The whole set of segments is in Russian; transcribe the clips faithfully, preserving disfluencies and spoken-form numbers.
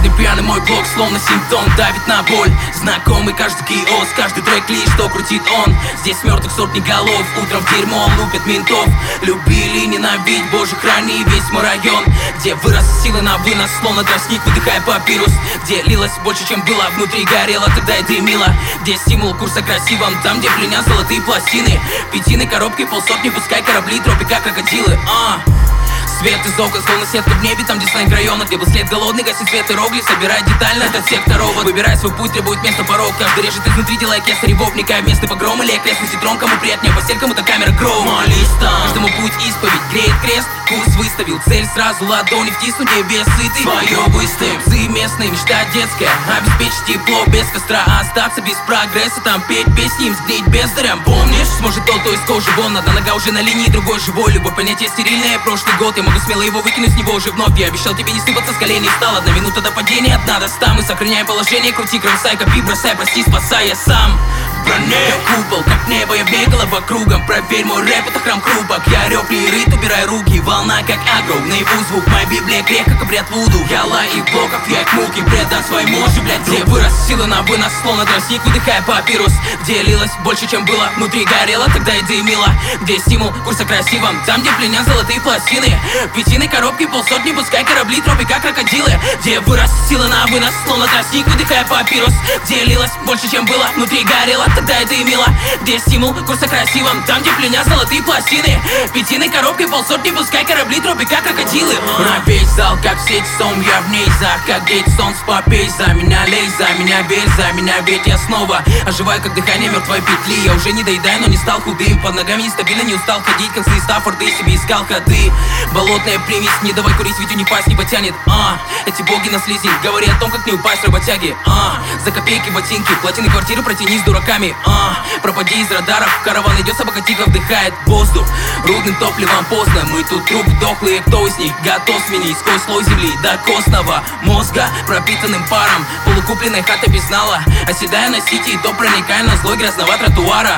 Холодный пьяный мой блок, словно симптом, давит на боль. Знакомый каждый киоск, каждый трек лишь что крутит он. Здесь мертвых сотни голов, утром в дерьмо лупят ментов. Любили ненавидеть, боже храни весь мой район. Где вырос силы на вынос, словно тростник, выдыхая папирус. Где лилось больше, чем было, внутри горело, тогда и дымило. Где стимул курса красивым, там где пленят золотые пластины. Пятины, коробки, полсотни, пускай корабли, тропи как крокодилы. А Свет из окон, словно сетка в небе, там где сленг района. Где был след голодный, гасит свет и рогли, собирай детально этот сектор ровод. Выбирай свой путь, требует места порог. Каждый режет изнутри, делая кесарь вов, вникая в место погрома или окрестности трон. Кому приятнее постель, кому-то камера гроу. Молись там, каждому путь исповедь, греет крест. Курс выставил, цель сразу ладони втиснуть, где без сыты. Свое выставим, псы местные, мечта детская. Обеспечить тепло без костра, а остаться без прогресса. Там петь песни, им сгнить бездарям. Помнишь, сможет тот, кто из кожи вон. Одна нога уже на линии, другой живой. Любовь понятие стерильное, прошлый год я могу смело его выкинуть с него уже вновь. Я обещал тебе не сыпаться с коленей, встал. Одна минута до падения, одна до ста. Мы сохраняем положение, крути, кромсай, копи, бросай, прости, спасай, я сам. Броне, купол, как небо, я бегала по кругам. Проверь, мой рэп, это храм крупок. Я рёв, не рыт, убирай руки. Волна, как агро, наяву звук. Моя библия грех, как обряд вуду. Я лай и блоков, я к муке, предан своей мощи, блядь. Где вырос силы на вынос, словно тростник, выдыхая папирус. Где лилось больше, чем было, внутри горело, тогда и дымило. Где стимул курса красивым, там где пленят золотые пластины. Пятины, коробки, полсотни, пускай корабли, тропи как крокодилы. Где вырос силы на вынос, словно тростник, выдыхая папирус. Где лилось больше, чем было, внутри горело, тогда это имело. Где стимул курса красивым, там где пленят золотые пластины. Пятины, коробки, полсотни, пускай корабли, тропи как крокодилы. На весь зал, как сеть сон, я в ней за. Как гейт солнце, попей за меня, лей за меня, верь за меня. Ведь я снова оживаю, как дыхание мертвой петли. Я уже не доедаю, но не стал худым. Под ногами нестабильно, не устал ходить, как с Стаффорда, и себе искал ходы. Болотная примесь, не давай курить, ведь не пасть не потянет. А, эти боги на слизи, говори о том, как не упасть работяги. А, за копейки ботинки, плотины квартиры протяни с дураками. А, пропади из радаров, караван идет, собака тихо вдыхает воздух. Рудным топливом поздно, мы тут труп дохлые, кто из них готов сменить сквозь слой земли до костного мозга, пропитанным паром. Полукупленная хата без нала, оседая на сити, то проникая на злой грязного тротуара.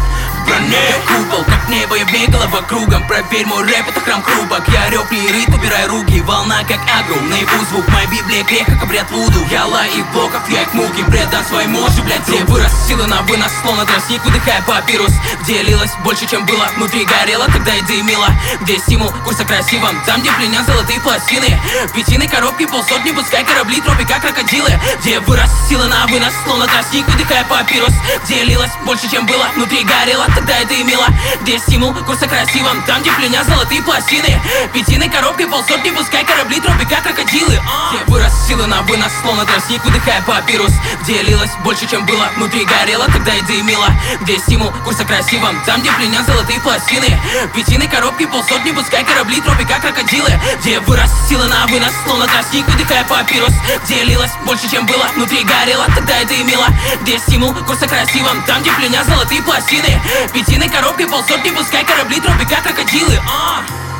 Броне, купол, как небо, я бегала по кругам. Проверь, мой рэп, это храм крупок. Я рёв, не рыт, убирай руки. Волна, как агро, наяву звук. Моя библия грех, как обряд вуду. Я лай и блоков, я к муке, предан своей мощи, блядь. Где вырос силы на вынос, словно тростник, выдыхая папирус. Где лилось больше, чем было, внутри горело, тогда и дымило. Где стимул курса красивым, там где пленят золотые пластины. Пятины, коробки, полсотни, пускай корабли, тропи как крокодилы. Где вырос силы на вынос, словно тростник, выдыхая папирус. Где лилось больше, чем было, внутри горело, тогда это имело. Где стимул курса красивым, там где пленят золотые пластины. Пятины, коробки, полсотни, пускай корабли, тропи как крокодилы. Где вырос силы на вынос, словно тростник, выдыхая папирус. Где лилось больше, чем было, внутри горело, тогда и дымило. Где стимул курса красивым, там где пленят золотые пластины. Пятины, коробки, полсотни, пускай корабли, тропи как крокодилы. Где вырос силы на вынос, словно тростник, выдыхая папирус. Где лилось больше, чем было, внутри горело, тогда это имело. Где стимул курса красивым, там где пленят золотые пластины. Пятины, коробки, полсотни, пускай корабли, тропи как крокодилы. А